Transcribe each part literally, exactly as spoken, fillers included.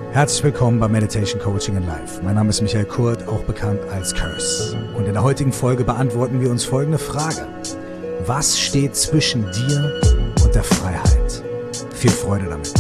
Herzlich willkommen bei Meditation Coaching in Life. Mein Name ist Michael Kurt, auch bekannt als Curse. Und in der heutigen Folge beantworten wir uns folgende Frage. Was steht zwischen dir und der Freiheit? Viel Freude damit.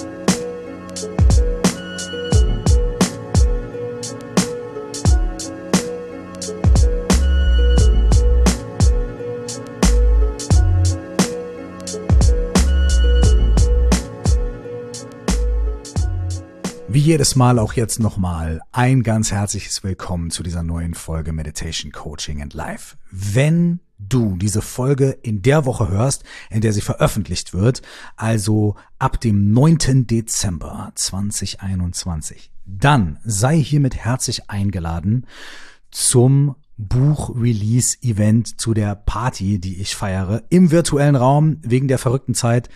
Wie jedes Mal auch jetzt nochmal ein ganz herzliches Willkommen zu dieser neuen Folge Meditation Coaching and Life. Wenn du diese Folge in der Woche hörst, in der sie veröffentlicht wird, also ab dem neunten Dezember zweitausendeinundzwanzig, dann sei hiermit herzlich eingeladen zum Buch-Release-Event, zu der Party, die ich feiere, im virtuellen Raum wegen der verrückten Zeit.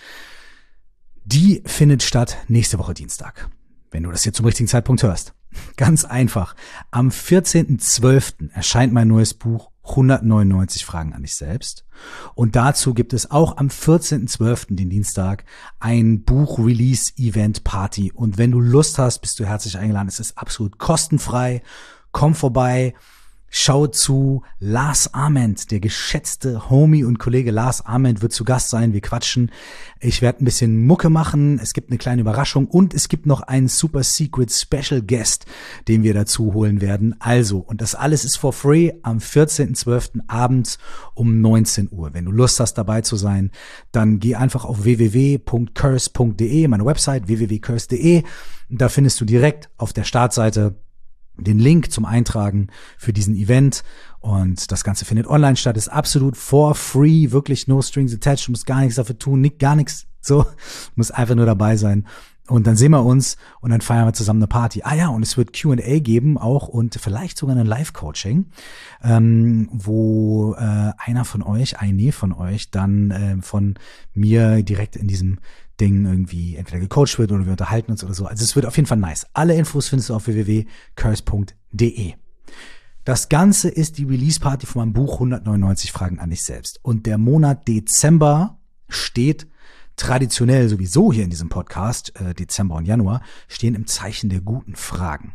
Die findet statt nächste Woche Dienstag. Wenn du das hier zum richtigen Zeitpunkt hörst. Ganz einfach. Am vierzehnten zwölften erscheint mein neues Buch hundertneunundneunzig Fragen an dich selbst. Und dazu gibt es auch am vierzehnten zwölften, den Dienstag, ein Buch-Release-Event-Party. Und wenn du Lust hast, bist du herzlich eingeladen. Es ist absolut kostenfrei. Komm vorbei. Schau zu. Lars Ament, der geschätzte Homie und Kollege Lars Ament, wird zu Gast sein. Wir quatschen. Ich werde ein bisschen Mucke machen. Es gibt eine kleine Überraschung und es gibt noch einen super secret Special Guest, den wir dazu holen werden. Also, und das alles ist for free am vierzehnten zwölften abends um neunzehn Uhr. Wenn du Lust hast, dabei zu sein, dann geh einfach auf w w w punkt curse punkt d e, meine Website w w w punkt curse punkt d e. Da findest du direkt auf der Startseite den Link zum Eintragen für diesen Event, und das Ganze findet online statt, ist absolut for free, wirklich no strings attached, du musst gar nichts dafür tun, nicht, gar nichts, so, du musst einfach nur dabei sein, und dann sehen wir uns und dann feiern wir zusammen eine Party. Ah ja, und es wird Q and A geben auch und vielleicht sogar ein Live-Coaching, ähm, wo äh, einer von euch, eine von euch dann äh, von mir direkt in diesem Ding irgendwie entweder gecoacht wird oder wir unterhalten uns oder so. Also es wird auf jeden Fall nice. Alle Infos findest du auf w w w punkt curse punkt d e. Das Ganze ist die Release-Party von meinem Buch hundertneunundneunzig Fragen an dich selbst. Und der Monat Dezember steht traditionell sowieso hier in diesem Podcast, äh, Dezember und Januar, stehen im Zeichen der guten Fragen.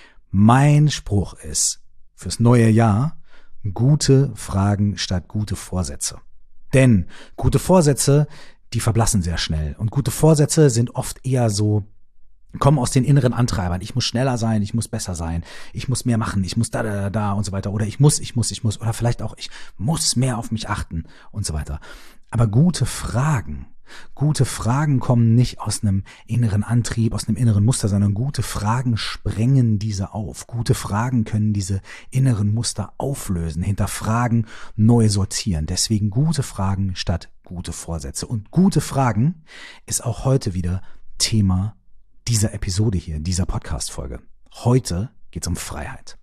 Mein Spruch ist fürs neue Jahr: gute Fragen statt gute Vorsätze. Denn gute Vorsätze, die verblassen sehr schnell. Und gute Vorsätze sind oft eher so, kommen aus den inneren Antreibern. Ich muss schneller sein, ich muss besser sein, ich muss mehr machen, ich muss da, da, da und so weiter. Oder ich muss, ich muss, ich muss. Oder vielleicht auch, ich muss mehr auf mich achten und so weiter. Aber gute Fragen, gute Fragen kommen nicht aus einem inneren Antrieb, aus einem inneren Muster, sondern gute Fragen sprengen diese auf. Gute Fragen können diese inneren Muster auflösen, hinterfragen, neu sortieren. Deswegen gute Fragen statt gute Vorsätze. Und gute Fragen ist auch heute wieder Thema dieser Episode hier, dieser Podcast-Folge. Heute geht's um Freiheit.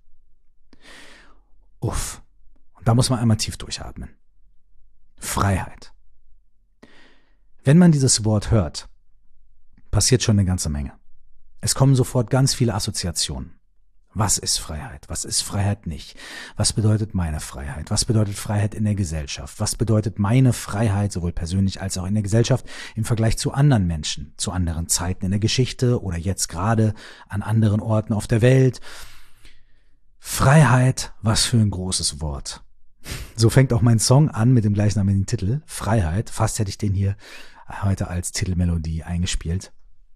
Uff. Und da muss man einmal tief durchatmen. Freiheit. Wenn man dieses Wort hört, passiert schon eine ganze Menge. Es kommen sofort ganz viele Assoziationen. Was ist Freiheit? Was ist Freiheit nicht? Was bedeutet meine Freiheit? Was bedeutet Freiheit in der Gesellschaft? Was bedeutet meine Freiheit, sowohl persönlich als auch in der Gesellschaft, im Vergleich zu anderen Menschen, zu anderen Zeiten in der Geschichte oder jetzt gerade an anderen Orten auf der Welt? Freiheit, was für ein großes Wort. So fängt auch mein Song an mit dem gleichnamigen Titel, Freiheit. Fast hätte ich den hier heute als Titelmelodie eingespielt.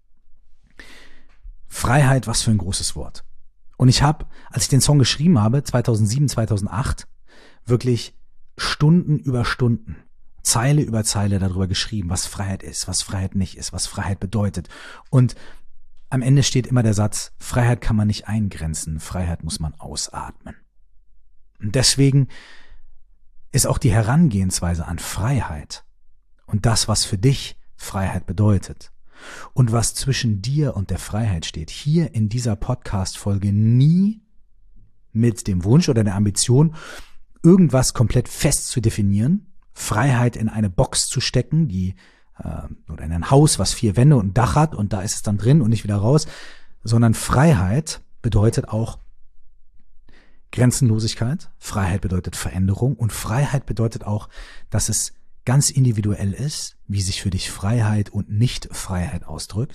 Freiheit, was für ein großes Wort. Und ich habe, als ich den Song geschrieben habe, zweitausendsieben, zweitausendacht, wirklich Stunden über Stunden, Zeile über Zeile darüber geschrieben, was Freiheit ist, was Freiheit nicht ist, was Freiheit bedeutet. Und am Ende steht immer der Satz, Freiheit kann man nicht eingrenzen, Freiheit muss man ausatmen. Und deswegen ist auch die Herangehensweise an Freiheit und das, was für dich Freiheit bedeutet und was zwischen dir und der Freiheit steht, hier in dieser Podcast-Folge nie mit dem Wunsch oder der Ambition, irgendwas komplett fest zu definieren, Freiheit in eine Box zu stecken, die äh, oder in ein Haus, was vier Wände und ein Dach hat und da ist es dann drin und nicht wieder raus, sondern Freiheit bedeutet auch Grenzenlosigkeit, Freiheit bedeutet Veränderung und Freiheit bedeutet auch, dass es ganz individuell ist, wie sich für dich Freiheit und Nicht-Freiheit ausdrückt.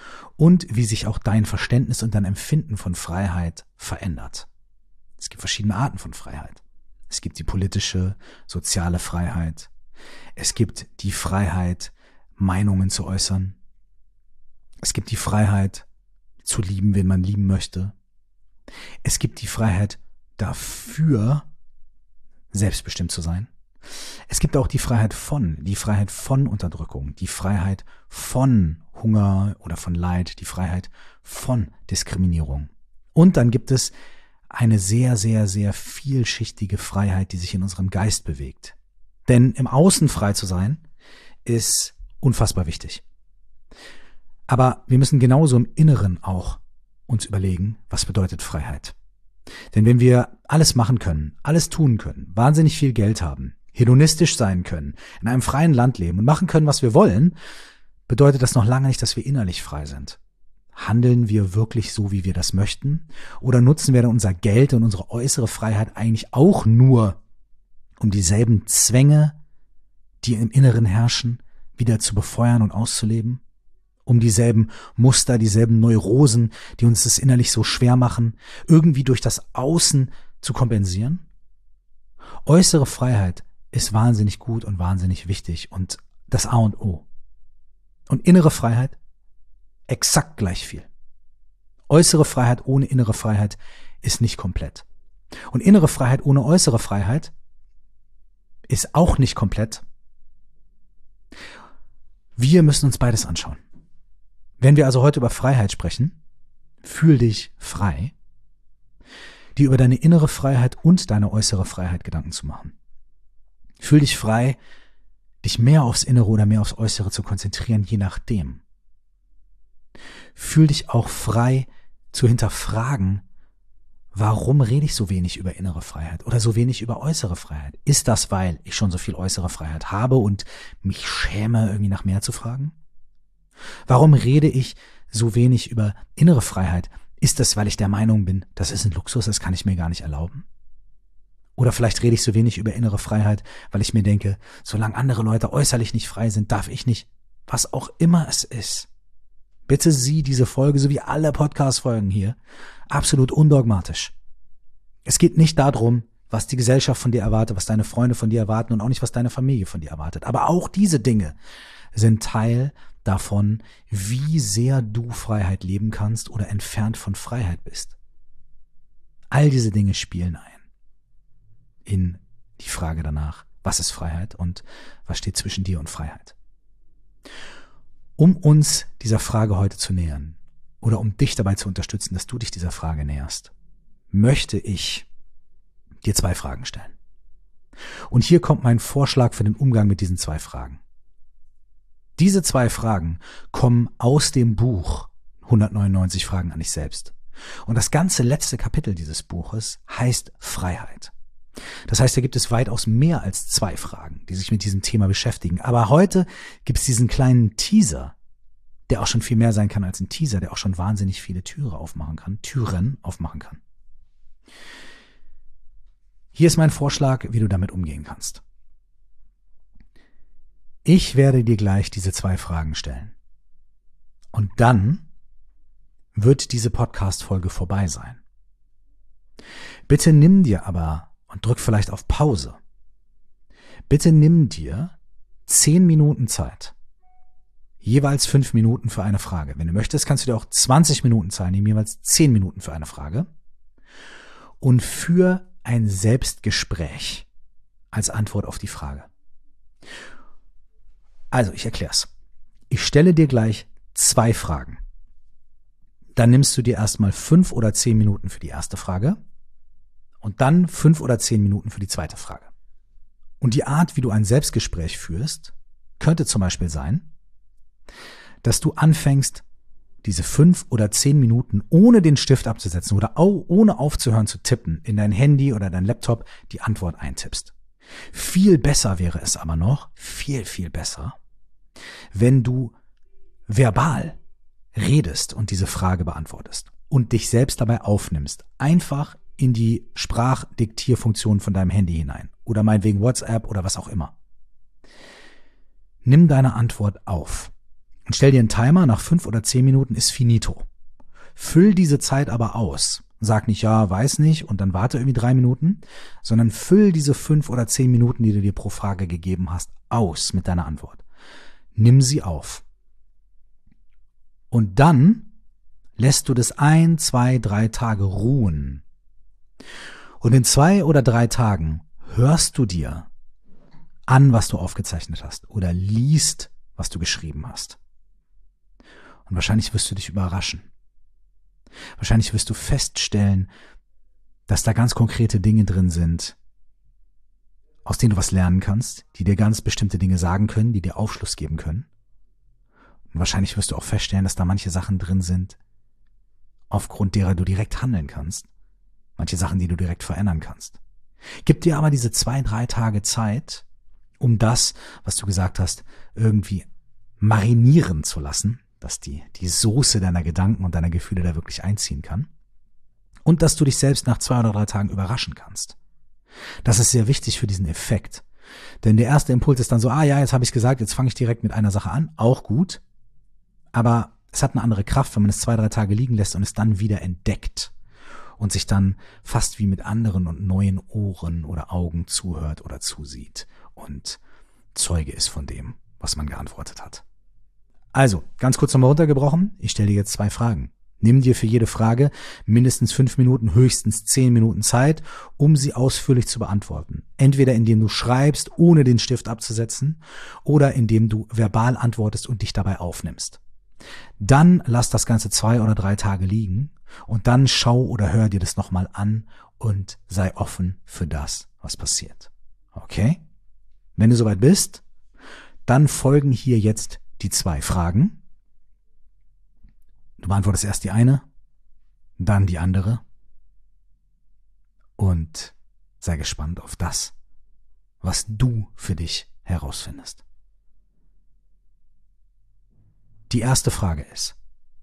und wie sich auch dein Verständnis und dein Empfinden von Freiheit verändert. Es gibt verschiedene Arten von Freiheit. Es gibt die politische, soziale Freiheit. Es gibt die Freiheit, Meinungen zu äußern. Es gibt die Freiheit, zu lieben, wen man lieben möchte. Es gibt die Freiheit dafür, selbstbestimmt zu sein. Es gibt auch die Freiheit von, die Freiheit von Unterdrückung, die Freiheit von Hunger oder von Leid, die Freiheit von Diskriminierung. Und dann gibt es eine sehr, sehr, sehr vielschichtige Freiheit, die sich in unserem Geist bewegt. Denn im Außen frei zu sein, ist unfassbar wichtig. Aber wir müssen genauso im Inneren auch uns überlegen, was bedeutet Freiheit. Denn wenn wir alles machen können, alles tun können, wahnsinnig viel Geld haben, hedonistisch sein können, in einem freien Land leben und machen können, was wir wollen, bedeutet das noch lange nicht, dass wir innerlich frei sind. Handeln wir wirklich so, wie wir das möchten? Oder nutzen wir dann unser Geld und unsere äußere Freiheit eigentlich auch nur, um dieselben Zwänge, die im Inneren herrschen, wieder zu befeuern und auszuleben? Um dieselben Muster, dieselben Neurosen, die uns das innerlich so schwer machen, irgendwie durch das Außen zu kompensieren? Äußere Freiheit ist wahnsinnig gut und wahnsinnig wichtig und das A und O. Und innere Freiheit? Exakt gleich viel. Äußere Freiheit ohne innere Freiheit ist nicht komplett. Und innere Freiheit ohne äußere Freiheit ist auch nicht komplett. Wir müssen uns beides anschauen. Wenn wir also heute über Freiheit sprechen, fühl dich frei, dir über deine innere Freiheit und deine äußere Freiheit Gedanken zu machen. Fühl dich frei, dich mehr aufs Innere oder mehr aufs Äußere zu konzentrieren, je nachdem. Fühl dich auch frei zu hinterfragen, warum rede ich so wenig über innere Freiheit oder so wenig über äußere Freiheit? Ist das, weil ich schon so viel äußere Freiheit habe und mich schäme, irgendwie nach mehr zu fragen? Warum rede ich so wenig über innere Freiheit? Ist das, weil ich der Meinung bin, das ist ein Luxus, das kann ich mir gar nicht erlauben? Oder vielleicht rede ich so wenig über innere Freiheit, weil ich mir denke, solange andere Leute äußerlich nicht frei sind, darf ich nicht. Was auch immer es ist. Bitte sieh diese Folge, so wie alle Podcast-Folgen hier, absolut undogmatisch. Es geht nicht darum, was die Gesellschaft von dir erwartet, was deine Freunde von dir erwarten und auch nicht, was deine Familie von dir erwartet. Aber auch diese Dinge sind Teil davon, wie sehr du Freiheit leben kannst oder entfernt von Freiheit bist. All diese Dinge spielen ein in die Frage danach, was ist Freiheit und was steht zwischen dir und Freiheit. Um uns dieser Frage heute zu nähern oder um dich dabei zu unterstützen, dass du dich dieser Frage näherst, möchte ich dir zwei Fragen stellen. Und hier kommt mein Vorschlag für den Umgang mit diesen zwei Fragen. Diese zwei Fragen kommen aus dem Buch hundertneunundneunzig Fragen an dich selbst. Und das ganze letzte Kapitel dieses Buches heißt Freiheit. Das heißt, da gibt es weitaus mehr als zwei Fragen, die sich mit diesem Thema beschäftigen. Aber heute gibt es diesen kleinen Teaser, der auch schon viel mehr sein kann als ein Teaser, der auch schon wahnsinnig viele Türen aufmachen kann, Türen aufmachen kann. Hier ist mein Vorschlag, wie du damit umgehen kannst. Ich werde dir gleich diese zwei Fragen stellen. Und dann wird diese Podcast-Folge vorbei sein. Bitte nimm dir aber und drück vielleicht auf Pause. Bitte nimm dir zehn Minuten Zeit. Jeweils fünf Minuten für eine Frage. Wenn du möchtest, kannst du dir auch zwanzig Minuten Zeit nehmen, jeweils zehn Minuten für eine Frage. Und für ein Selbstgespräch als Antwort auf die Frage. Also, ich erklär's. Ich stelle dir gleich zwei Fragen. Dann nimmst du dir erstmal fünf oder zehn Minuten für die erste Frage und dann fünf oder zehn Minuten für die zweite Frage. Und die Art, wie du ein Selbstgespräch führst, könnte zum Beispiel sein, dass du anfängst, diese fünf oder zehn Minuten ohne den Stift abzusetzen oder ohne aufzuhören zu tippen, in dein Handy oder dein Laptop die Antwort eintippst. Viel besser wäre es aber noch, viel, viel besser, wenn du verbal redest und diese Frage beantwortest und dich selbst dabei aufnimmst. Einfach in die Sprachdiktierfunktion von deinem Handy hinein oder meinetwegen WhatsApp oder was auch immer. Nimm deine Antwort auf Und stell dir einen Timer, nach fünf oder zehn Minuten ist finito. Füll diese Zeit aber aus. Sag nicht, ja, weiß nicht und dann warte irgendwie drei Minuten, sondern füll diese fünf oder zehn Minuten, die du dir pro Frage gegeben hast, aus mit deiner Antwort. Nimm sie auf. Und dann lässt du das ein, zwei, drei Tage ruhen. Und in zwei oder drei Tagen hörst du dir an, was du aufgezeichnet hast oder liest, was du geschrieben hast. Und wahrscheinlich wirst du dich überraschen. Wahrscheinlich wirst du feststellen, dass da ganz konkrete Dinge drin sind, aus denen du was lernen kannst, die dir ganz bestimmte Dinge sagen können, die dir Aufschluss geben können. Und wahrscheinlich wirst du auch feststellen, dass da manche Sachen drin sind, aufgrund derer du direkt handeln kannst. Manche Sachen, die du direkt verändern kannst. Gib dir aber diese zwei, drei Tage Zeit, um das, was du gesagt hast, irgendwie marinieren zu lassen, dass die, die Soße deiner Gedanken und deiner Gefühle da wirklich einziehen kann. Und dass du dich selbst nach zwei oder drei Tagen überraschen kannst. Das ist sehr wichtig für diesen Effekt. Denn der erste Impuls ist dann so, ah ja, jetzt habe ich gesagt, jetzt fange ich direkt mit einer Sache an. Auch gut. Aber es hat eine andere Kraft, wenn man es zwei, drei Tage liegen lässt und es dann wieder entdeckt. Und sich dann fast wie mit anderen und neuen Ohren oder Augen zuhört oder zusieht. Und Zeuge ist von dem, was man geantwortet hat. Also, ganz kurz nochmal runtergebrochen. Ich stelle dir jetzt zwei Fragen. Nimm dir für jede Frage mindestens fünf Minuten, höchstens zehn Minuten Zeit, um sie ausführlich zu beantworten. Entweder indem du schreibst, ohne den Stift abzusetzen, oder indem du verbal antwortest und dich dabei aufnimmst. Dann lass das Ganze zwei oder drei Tage liegen und dann schau oder hör dir das nochmal an und sei offen für das, was passiert. Okay? Wenn du soweit bist, dann folgen hier jetzt die zwei Fragen. Du beantwortest erst die eine, dann die andere und sei gespannt auf das, was du für dich herausfindest. Die erste Frage ist: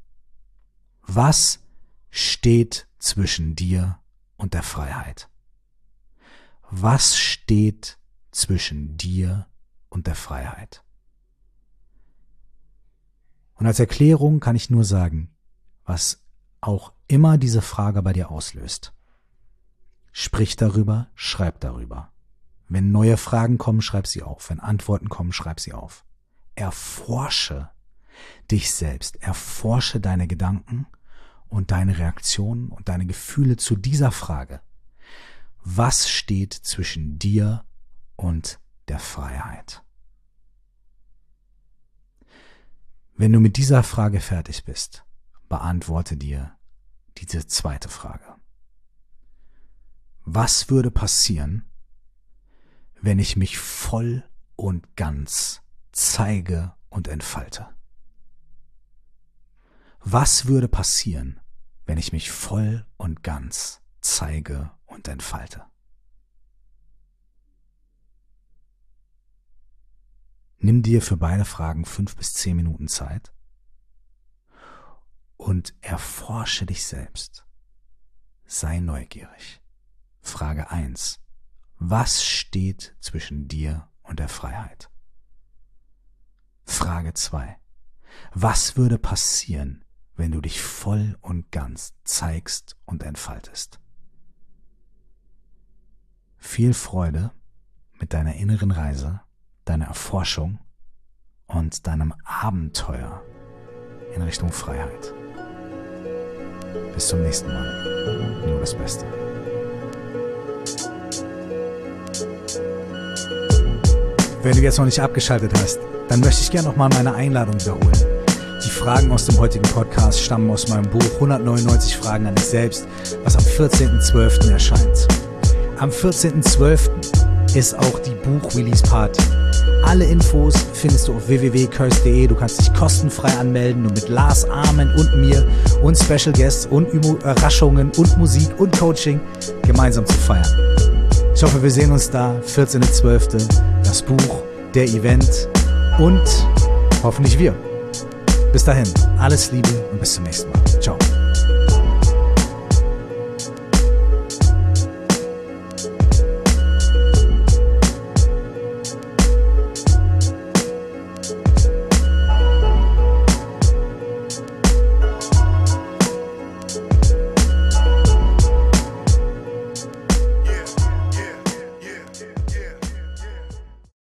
Was steht zwischen dir und der Freiheit? Was steht zwischen dir und der Freiheit? Und als Erklärung kann ich nur sagen, was auch immer diese Frage bei dir auslöst. Sprich darüber, schreib darüber. Wenn neue Fragen kommen, schreib sie auf. Wenn Antworten kommen, schreib sie auf. Erforsche dich selbst. Erforsche deine Gedanken und deine Reaktionen und deine Gefühle zu dieser Frage. Was steht zwischen dir und der Freiheit? Wenn du mit dieser Frage fertig bist, beantworte dir diese zweite Frage. Was würde passieren, wenn ich mich voll und ganz zeige und entfalte? Was würde passieren, wenn ich mich voll und ganz zeige und entfalte? Nimm dir für beide Fragen fünf bis zehn Minuten Zeit und erforsche dich selbst. Sei neugierig. Frage eins. Was steht zwischen dir und der Freiheit? Frage zwei. Was würde passieren, wenn du dich voll und ganz zeigst und entfaltest? Viel Freude mit deiner inneren Reise, deiner Erforschung und deinem Abenteuer in Richtung Freiheit. Bis zum nächsten Mal. Nur das Beste. Wenn du jetzt noch nicht abgeschaltet hast, dann möchte ich gerne nochmal meine Einladung wiederholen. Die Fragen aus dem heutigen Podcast stammen aus meinem Buch hundertneunundneunzig Fragen an dich selbst, was am vierzehnten zwölften erscheint. Am vierzehnten zwölften ist auch die Buch-Release-Party. Alle Infos findest du auf w w w punkt curse punkt d e. Du kannst dich kostenfrei anmelden und mit Lars, Armen und mir und Special Guests und Überraschungen und Musik und Coaching gemeinsam zu feiern. Ich hoffe, wir sehen uns da, vierzehnten zwölften Das Buch, der Event und hoffentlich wir. Bis dahin, alles Liebe und bis zum nächsten Mal. Ciao.